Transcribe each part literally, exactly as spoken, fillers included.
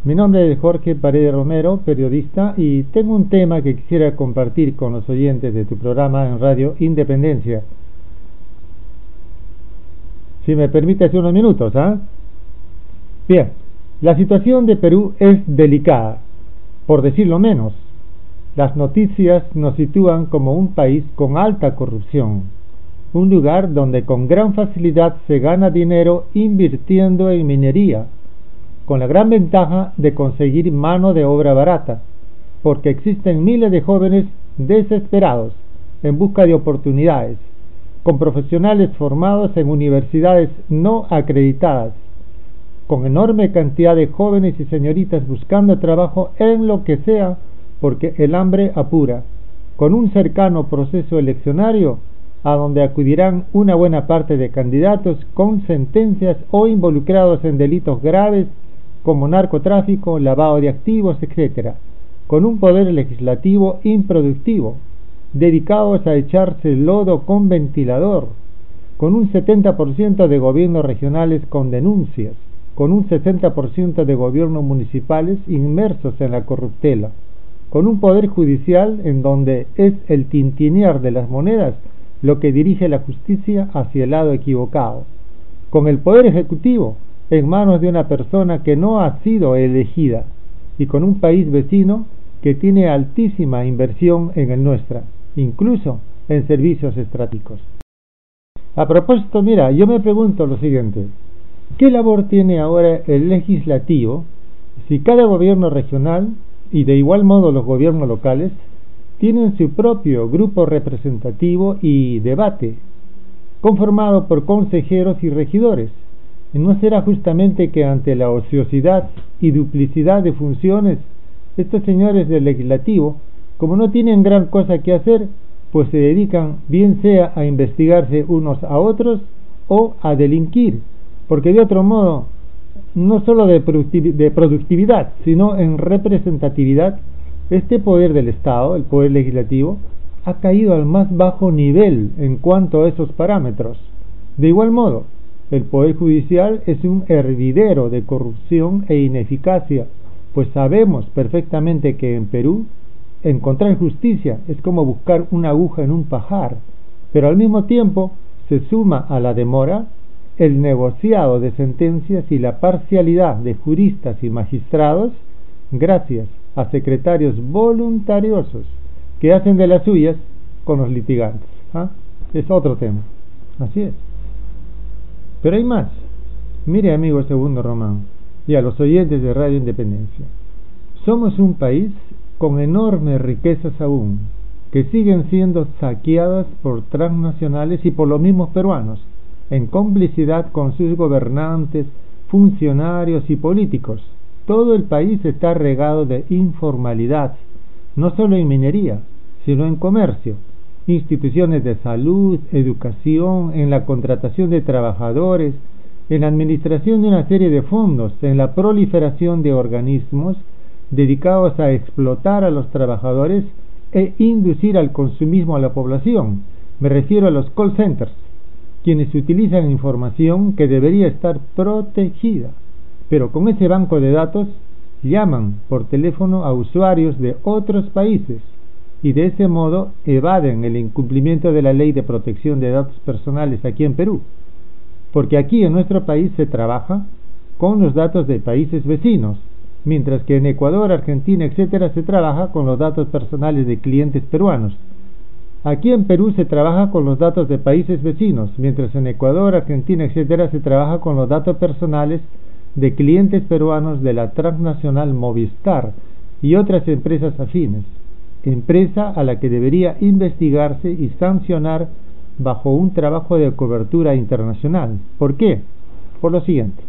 Mi nombre es Jorge Paredes Romero, periodista, y tengo un tema que quisiera compartir con los oyentes de tu programa en Radio Independencia. Si me permites unos minutos, ¿ah? ¿eh? Bien, la situación de Perú es delicada, por decirlo menos. Las noticias nos sitúan como un país con alta corrupción, un lugar donde con gran facilidad se gana dinero invirtiendo en minería, con la gran ventaja de conseguir mano de obra barata, porque existen miles de jóvenes desesperados en busca de oportunidades, con profesionales formados en universidades no acreditadas, con enorme cantidad de jóvenes y señoritas buscando trabajo en lo que sea, porque el hambre apura, con un cercano proceso eleccionario a donde acudirán una buena parte de candidatos con sentencias o involucrados en delitos graves como narcotráfico, lavado de activos, etcétera, con un poder legislativo improductivo, dedicados a echarse lodo con ventilador, con un setenta por ciento de gobiernos regionales con denuncias, con un sesenta por ciento de gobiernos municipales inmersos en la corruptela, con un poder judicial en donde es el tintinear de las monedas lo que dirige la justicia hacia el lado equivocado, con el poder ejecutivo en manos de una persona que no ha sido elegida, y con un país vecino que tiene altísima inversión en el nuestro, incluso en servicios estratégicos. A propósito, mira, yo me pregunto lo siguiente: ¿qué labor tiene ahora el legislativo si cada gobierno regional, y de igual modo los gobiernos locales, tienen su propio grupo representativo y debate, conformado por consejeros y regidores? ¿No será justamente que ante la ociosidad y duplicidad de funciones, estos señores del legislativo, como no tienen gran cosa que hacer, pues se dedican bien sea a investigarse unos a otros o a delinquir? Porque de otro modo, no solo de productividad, sino en representatividad, este poder del Estado, el poder legislativo, ha caído al más bajo nivel en cuanto a esos parámetros. De igual modo, el poder judicial es un hervidero de corrupción e ineficacia, pues sabemos perfectamente que en Perú encontrar justicia es como buscar una aguja en un pajar, pero al mismo tiempo se suma a la demora el negociado de sentencias y la parcialidad de juristas y magistrados gracias a secretarios voluntariosos que hacen de las suyas con los litigantes. ¿Ah? Es otro tema. Así es. Pero hay más. Mire, amigo Segundo Román, y a los oyentes de Radio Independencia, somos un país con enormes riquezas aún, que siguen siendo saqueadas por transnacionales y por los mismos peruanos, en complicidad con sus gobernantes, funcionarios y políticos. Todo el país está regado de informalidad, no solo en minería, sino en comercio, instituciones de salud, educación, en la contratación de trabajadores, en la administración de una serie de fondos, en la proliferación de organismos dedicados a explotar a los trabajadores e inducir al consumismo a la población. Me refiero a los call centers, quienes utilizan información que debería estar protegida, pero con ese banco de datos llaman por teléfono a usuarios de otros países y de ese modo evaden el incumplimiento de la ley de protección de datos personales aquí en Perú, porque aquí en nuestro país se trabaja con los datos de países vecinos, mientras que en Ecuador, Argentina, etcétera, se trabaja con los datos personales de clientes peruanos. Aquí en Perú se trabaja con los datos de países vecinos, mientras en Ecuador, Argentina, etcétera, se trabaja con los datos personales de clientes peruanos de la transnacional Movistar y otras empresas afines, empresa a la que debería investigarse y sancionar bajo un trabajo de cobertura internacional. ¿Por qué? Por lo siguiente: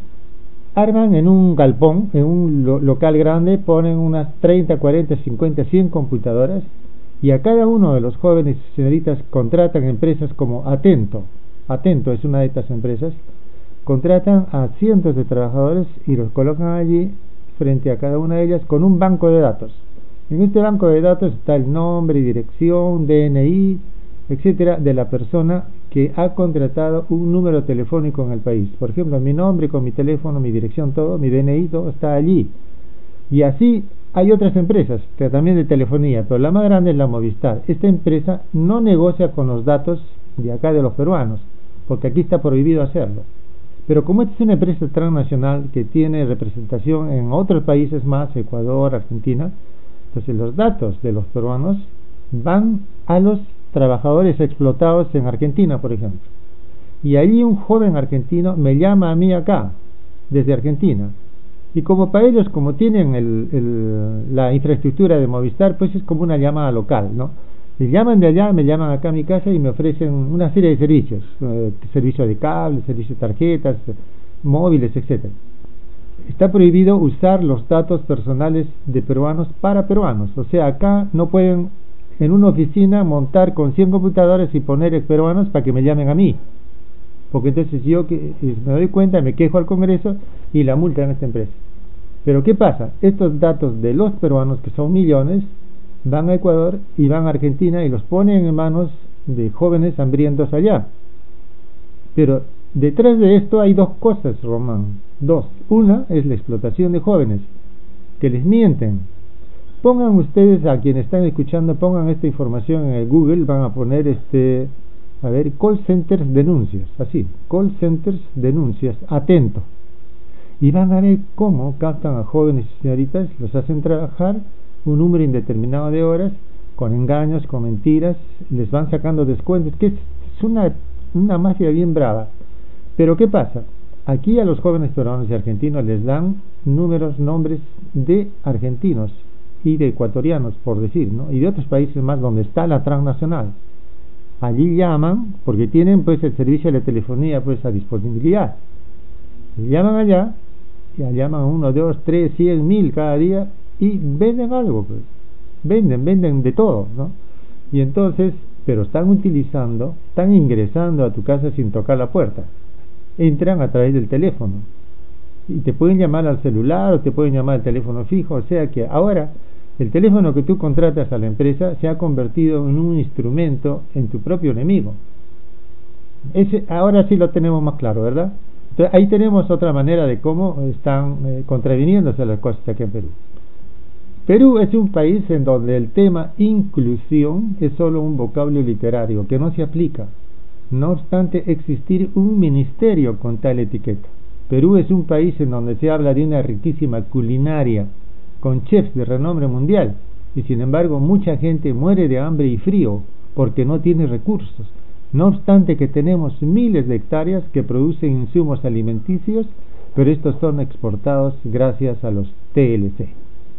arman en un galpón, en un lo local grande, ponen unas treinta, cuarenta, cincuenta, cien computadoras, y a cada uno de los jóvenes y señoritas contratan empresas como Atento. Atento es una de estas empresas. Contratan a cientos de trabajadores y los colocan allí frente a cada una de ellas con un banco de datos. En este banco de datos está el nombre y dirección, D N I, etcétera, de la persona que ha contratado un número telefónico en el país. Por ejemplo, mi nombre con mi teléfono, mi dirección, todo, mi D N I, todo está allí. Y así hay otras empresas que también de telefonía, pero la más grande es la Movistar. Esta empresa no negocia con los datos de acá de los peruanos, porque aquí está prohibido hacerlo. Pero como esta es una empresa transnacional que tiene representación en otros países más, Ecuador, Argentina, entonces los datos de los peruanos van a los trabajadores explotados en Argentina, por ejemplo. Y allí un joven argentino me llama a mí acá, desde Argentina. Y como para ellos, como tienen el, el, la infraestructura de Movistar, pues es como una llamada local, ¿no? Me llaman de allá, me llaman acá a mi casa y me ofrecen una serie de servicios, eh, servicio de cable, servicio de tarjetas, eh, móviles, etcétera. Está prohibido usar los datos personales de peruanos para peruanos, o sea, acá no pueden en una oficina montar con cien computadores y poner peruanos para que me llamen a mí, porque entonces yo que me doy cuenta, me quejo al Congreso y la multa en esta empresa. Pero ¿qué pasa? Estos datos de los peruanos, que son millones, van a Ecuador y van a Argentina y los ponen en manos de jóvenes hambrientos allá. Pero detrás de esto hay dos cosas, Román. Dos. Una es la explotación de jóvenes, que les mienten. Pongan ustedes, a quienes están escuchando, pongan esta información en el Google, van a poner este, a ver, call centers denuncias, así, call centers denuncias, atento. Y van a ver cómo captan a jóvenes y señoritas, los hacen trabajar un número indeterminado de horas, con engaños, con mentiras, les van sacando descuentos, que es, es una, una mafia bien brava. Pero ¿qué pasa? Aquí a los jóvenes peruanos y argentinos les dan números, nombres de argentinos y de ecuatorianos, por decir, ¿no? Y de otros países más donde está la transnacional. Allí llaman, porque tienen pues el servicio de telefonía pues a disponibilidad. Y llaman allá, y llaman uno, dos, tres, cien, mil cada día, y venden algo, pues. Venden, venden de todo, ¿no? Y entonces, pero están utilizando, están ingresando a tu casa sin tocar la puerta. Entran a través del teléfono. Y te pueden llamar al celular o te pueden llamar al teléfono fijo, o sea que ahora el teléfono que tú contratas a la empresa se ha convertido en un instrumento en tu propio enemigo. Ese, ahora sí lo tenemos más claro, ¿verdad? Entonces, ahí tenemos otra manera de cómo están eh, contraviniéndose las cosas aquí en Perú. Perú es un país en donde el tema inclusión es solo un vocablo literario que no se aplica, no obstante existir un ministerio con tal etiqueta. Perú es un país en donde se habla de una riquísima culinaria, con chefs de renombre mundial, y sin embargo mucha gente muere de hambre y frío porque no tiene recursos, no obstante que tenemos miles de hectáreas que producen insumos alimenticios, pero estos son exportados gracias a los T L C.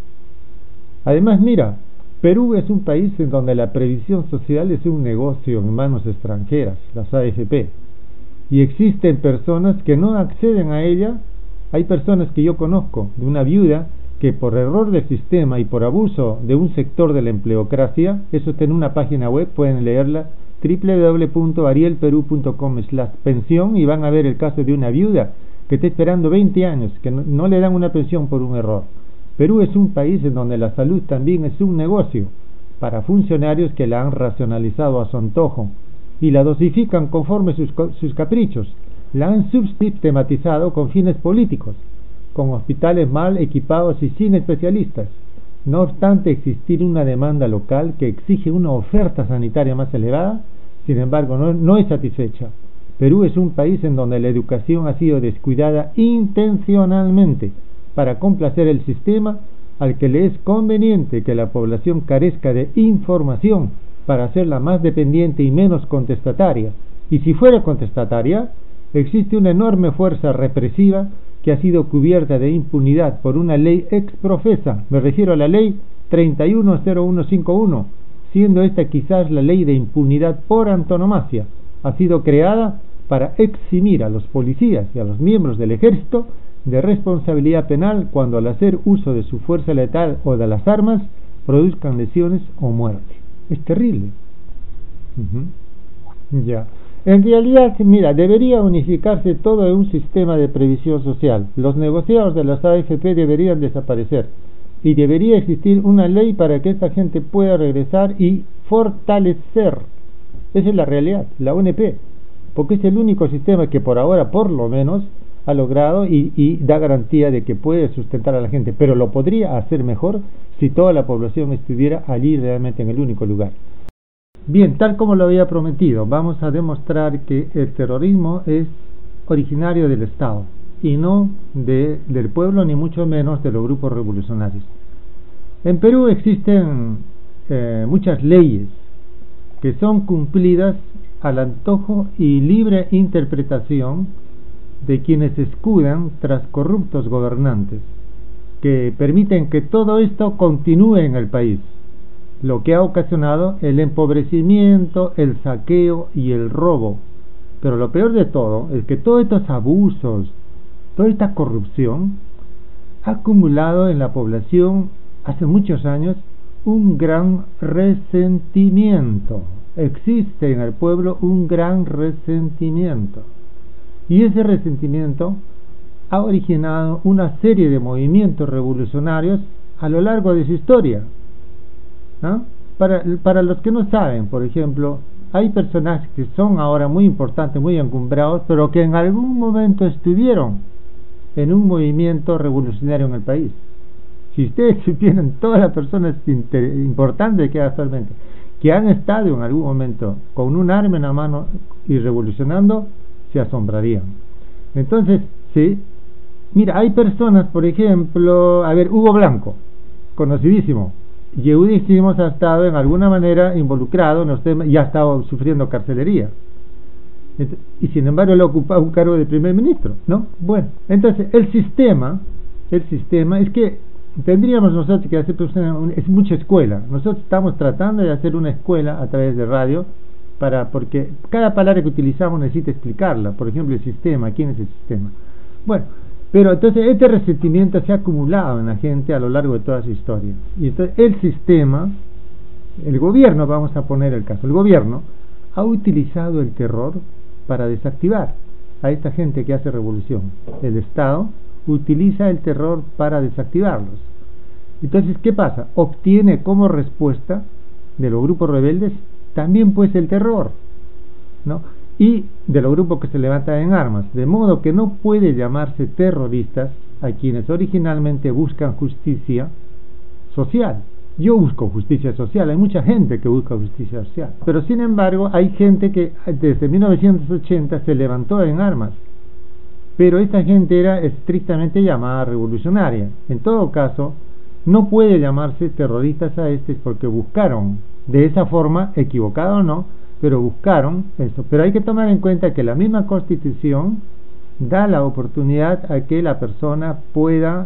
Además, mira, Perú es un país en donde la previsión social es un negocio en manos extranjeras, las A F P, y existen personas que no acceden a ella. Hay personas que yo conozco, de una viuda, que por error del sistema y por abuso de un sector de la empleocracia, eso está en una página web, pueden leerla, doble u doble u doble u punto ariel perú punto com slash pensión, y van a ver el caso de una viuda que está esperando veinte años, que no, no le dan una pensión por un error. Perú es un país en donde la salud también es un negocio para funcionarios que la han racionalizado a su antojo y la dosifican conforme sus, sus caprichos, la han subsistematizado con fines políticos, con hospitales mal equipados y sin especialistas. No obstante existir una demanda local que exige una oferta sanitaria más elevada, sin embargo no, no es satisfecha. Perú es un país en donde la educación ha sido descuidada intencionalmente para complacer el sistema al que le es conveniente que la población carezca de información para hacerla más dependiente y menos contestataria. Y si fuera contestataria, existe una enorme fuerza represiva que ha sido cubierta de impunidad por una ley exprofesa, me refiero a la ley treinta y uno cero uno cincuenta y uno, siendo esta quizás la ley de impunidad por antonomasia. Ha sido creada para eximir a los policías y a los miembros del ejército de responsabilidad penal cuando al hacer uso de su fuerza letal o de las armas produzcan lesiones o muerte. Es terrible. Uh-huh. Ya. En realidad, mira, debería unificarse todo en un sistema de previsión social. Los negociados de las A F P deberían desaparecer y debería existir una ley para que esta gente pueda regresar y fortalecer. Esa es la realidad, la O N P, porque es el único sistema que por ahora, por lo menos, ha logrado y, y da garantía de que puede sustentar a la gente, pero lo podría hacer mejor si toda la población estuviera allí realmente en el único lugar. Bien, tal como lo había prometido, vamos a demostrar que el terrorismo es originario del Estado y no de, del pueblo, ni mucho menos de los grupos revolucionarios. En Perú existen eh, muchas leyes que son cumplidas al antojo y libre interpretación de quienes se escudan tras corruptos gobernantes, que permiten que todo esto continúe en el país, lo que ha ocasionado el empobrecimiento, el saqueo y el robo. Pero lo peor de todo es que todos estos abusos, toda esta corrupción, ha acumulado en la población hace muchos años un gran resentimiento. Existe en el pueblo un gran resentimiento. Y ese resentimiento ha originado una serie de movimientos revolucionarios a lo largo de su historia, ¿no? Para, para los que no saben, por ejemplo, hay personajes que son ahora muy importantes, muy encumbrados, pero que en algún momento estuvieron en un movimiento revolucionario en el país. Si ustedes supieran todas las personas importantes que hay actualmente, que han estado en algún momento con un arma en la mano y revolucionando, se asombrarían. Entonces, sí, mira, hay personas, por ejemplo, a ver, Hugo Blanco, conocidísimo, yehudísimo, ha estado en alguna manera involucrado en los temas y ha estado sufriendo carcelería. Y sin embargo le ocupa un cargo de primer ministro, ¿no? Bueno, entonces el sistema, el sistema es que tendríamos nosotros que hacer una, es mucha escuela. Nosotros estamos tratando de hacer una escuela a través de radio, para porque cada palabra que utilizamos necesita explicarla. Por ejemplo, el sistema, ¿quién es el sistema? Bueno, pero entonces este resentimiento se ha acumulado en la gente a lo largo de toda su historia. Y entonces el sistema, el gobierno, vamos a poner el caso, el gobierno ha utilizado el terror para desactivar a esta gente que hace revolución. El Estado utiliza el terror para desactivarlos. Entonces, ¿qué pasa? Obtiene como respuesta de los grupos rebeldes también pues el terror, ¿no? Y de los grupos que se levantan en armas, de modo que no puede llamarse terroristas a quienes originalmente buscan justicia social. Yo busco justicia social, hay mucha gente que busca justicia social, pero sin embargo hay gente que desde mil novecientos ochenta se levantó en armas, pero esta gente era estrictamente llamada revolucionaria. En todo caso, no puede llamarse terroristas a estos porque buscaron, de esa forma, equivocado o no, pero buscaron eso. Pero hay que tomar en cuenta que la misma Constitución da la oportunidad a que la persona pueda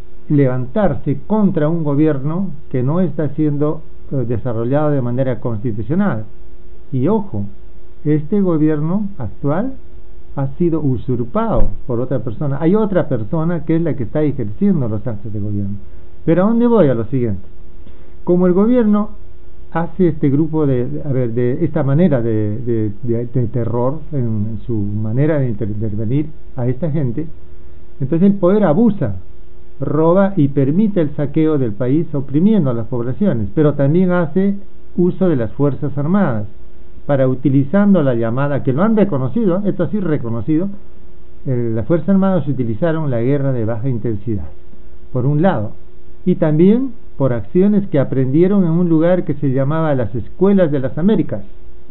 levantarse contra un gobierno que no está siendo eh, desarrollado de manera constitucional. Y ojo, este gobierno actual ha sido usurpado por otra persona. Hay otra persona que es la que está ejerciendo los actos de gobierno. Pero ¿a dónde voy? A lo siguiente. Como el gobierno hace este grupo de, a ver, de esta manera de, de, de, de terror en, en su manera de intervenir a esta gente, entonces el poder abusa, roba y permite el saqueo del país oprimiendo a las poblaciones, pero también hace uso de las Fuerzas Armadas para, utilizando la llamada, que lo han reconocido, esto sí reconocido, eh, las Fuerzas Armadas utilizaron la guerra de baja intensidad, por un lado, y también por acciones que aprendieron en un lugar que se llamaba las Escuelas de las Américas,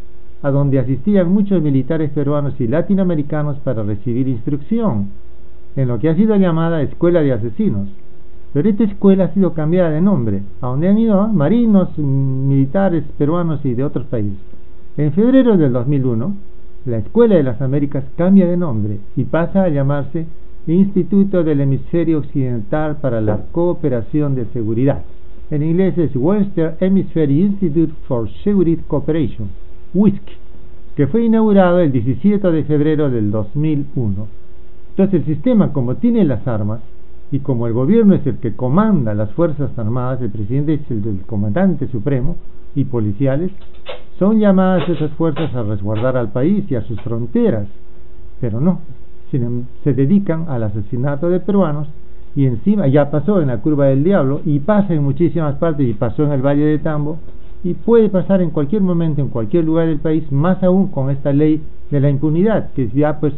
a donde asistían muchos militares peruanos y latinoamericanos para recibir instrucción, en lo que ha sido llamada Escuela de Asesinos. Pero esta escuela ha sido cambiada de nombre, a donde han ido marinos, militares peruanos y de otros países. En febrero del dos mil uno, la Escuela de las Américas cambia de nombre y pasa a llamarse Instituto del Hemisferio Occidental para la Cooperación de Seguridad. En inglés es Western Hemisphere Institute for Security Cooperation, W I S C, que fue inaugurado el diecisiete de febrero del dos mil uno. Entonces el sistema, como tiene las armas y como el gobierno es el que comanda las Fuerzas Armadas, el presidente es el del comandante supremo y policiales, son llamadas esas fuerzas a resguardar al país y a sus fronteras, pero no, sino se dedican al asesinato de peruanos. Y encima ya pasó en la Curva del Diablo y pasa en muchísimas partes, y pasó en el Valle de Tambo, y puede pasar en cualquier momento en cualquier lugar del país, más aún con esta ley de la impunidad, que ya pues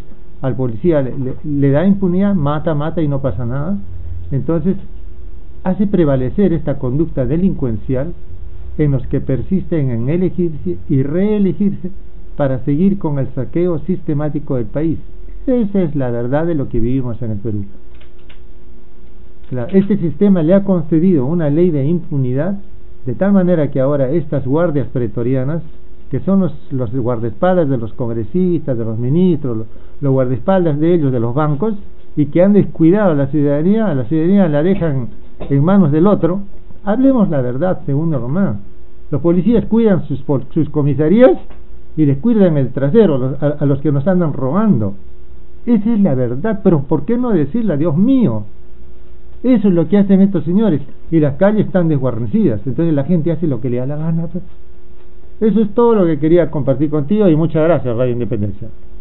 al policía le, le, le da impunidad, mata, mata y no pasa nada. Entonces hace prevalecer esta conducta delincuencial en los que persisten en elegirse y reelegirse para seguir con el saqueo sistemático del país. Esa es la verdad de lo que vivimos en el Perú. Claro, este sistema le ha concedido una ley de impunidad de tal manera que ahora estas guardias pretorianas, que son los, los guardaespaldas de los congresistas, de los ministros, los, los guardaespaldas de ellos, de los bancos, y que han descuidado a la ciudadanía, a la ciudadanía la dejan en manos del otro. Hablemos la verdad, segundo Román. Los policías cuidan sus, sus comisarías y les cuidan el trasero a, a los que nos andan robando. Esa es la verdad, pero ¿por qué no decirla, Dios mío? Eso es lo que hacen estos señores, y las calles están desguarnecidas, entonces la gente hace lo que le da la gana. Pues. Eso es todo lo que quería compartir contigo, y muchas gracias, Radio Independencia.